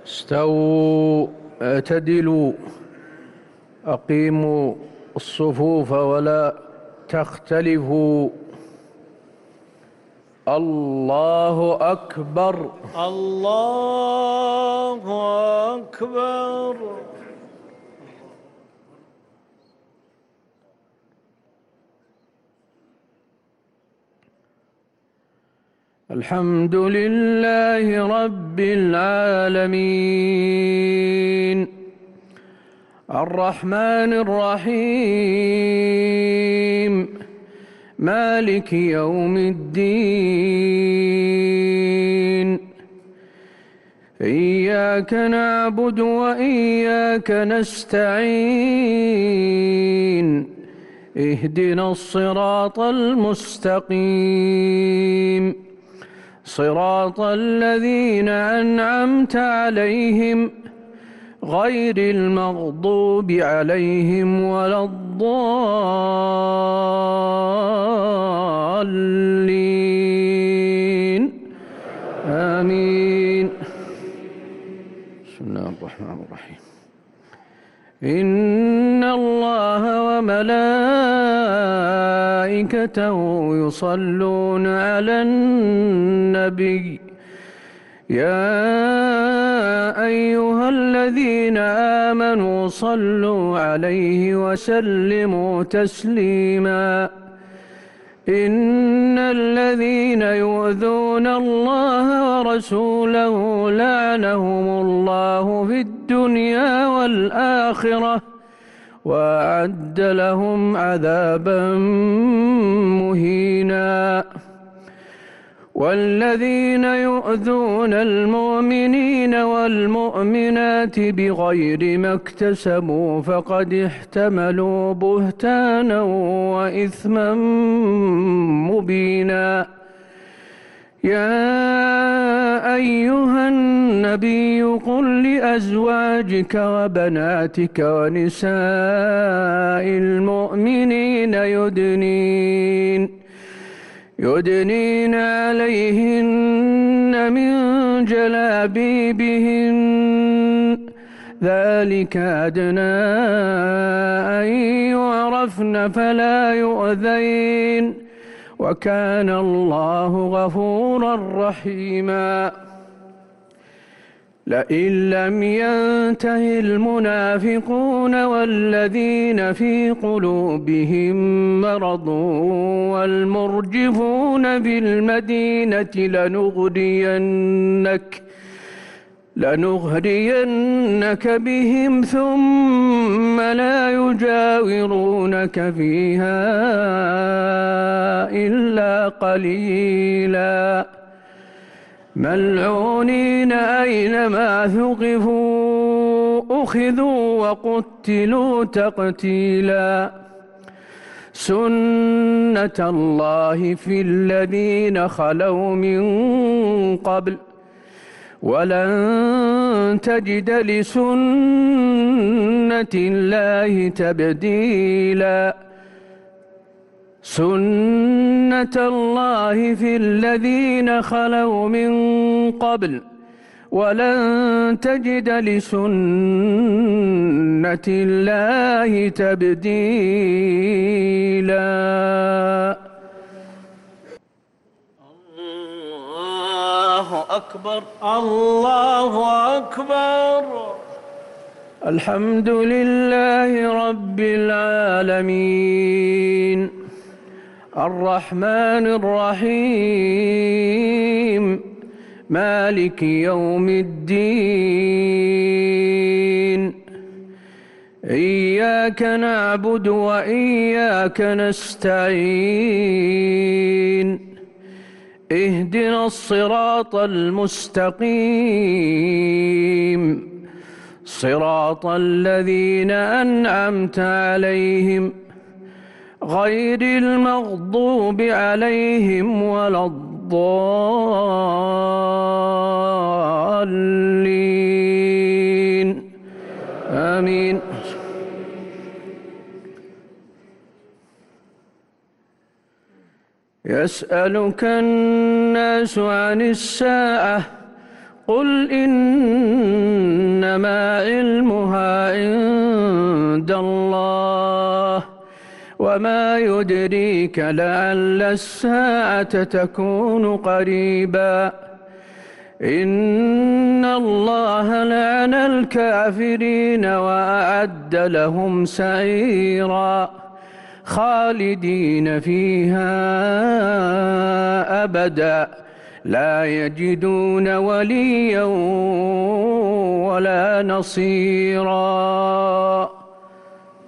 استووا اعتدلوا أقيموا الصفوف ولا تختلفوا. الله أكبر. الله أكبر. الحمد لله رب العالمين الرحمن الرحيم مالك يوم الدين إياك نعبد وإياك نستعين اهدنا الصراط المستقيم صراط الذين أنعمت عليهم غير المغضوب عليهم ولا الضالين آمين. بسم الله الرحمن الرحيم. إن الله وملائكته يصلون على النبي يا أيها الذين آمنوا صلوا عليه وسلموا تسليما. إن الذين يؤذون الله ورسوله لعنهم الله في الدنيا والآخرة وأعد لهم عذابا مهينا. والذين يؤذون المؤمنين والمؤمنات بغير ما اكتسبوا فقد احتملوا بهتانا وإثما مبينا. يا أيها النبي قل لأزواجك وبناتك ونساء المؤمنين يدنين عليهن من جلابيبهن ذلك أدنى أن يعرفن فلا يؤذين وكان الله غفورا رحيما. لئن لم ينته المنافقون والذين في قلوبهم مرض والمرجفون بالمدينة لنغرينك بهم ثم لا يجاورونك فيها إلا قليلا ملعونين أينما ثقفوا أخذوا وقتلوا تقتيلا. سنة الله في الذين خلوا من قبل ولن تجد لسنة الله تبديلا. سنة الله في الذين خلوا من قبل ولن تجد لسنة الله تبديلا. الله أكبر. الله أكبر. الحمد لله رب العالمين الرحمن الرحيم مالك يوم الدين إياك نعبد وإياك نستعين اهدنا الصراط المستقيم صراط الذين أنعمت عليهم غير المغضوب عليهم ولا الضالين آمين. يسألك الناس عن الساعة قل إن وما يدريك لعل الساعة تكون قريبا إن الله لعن الكافرين وأعد لهم سعيرا خالدين فيها أبدا لا يجدون وليا ولا نصيرا.